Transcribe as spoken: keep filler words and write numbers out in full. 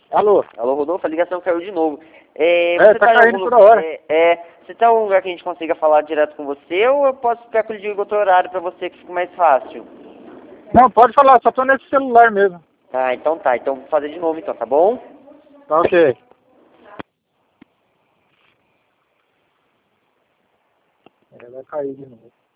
Alô? Alô, Rodolfo, a ligação caiu de novo. É, É, você tá tá em caindo algum toda lu- hora. É, é, você tá em algum lugar que a gente consiga falar direto com você ou eu posso ficar com ele de outro horário pra você que fica mais fácil? Não, pode falar, só tô nesse celular mesmo. Ah, então tá. Então vou fazer de novo então, tá bom? Tá ok. É, vai cair de novo.